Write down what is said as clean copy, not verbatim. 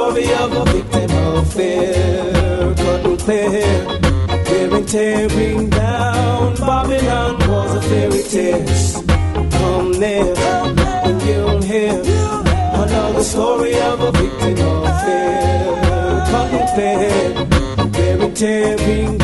story of a victim of fear. Couldn't clear, wearing, tearing down. Babylon was a fairy tale. Come near, and you'll hear another story of a victim of fear. Couldn't clear, wearing, tearing down.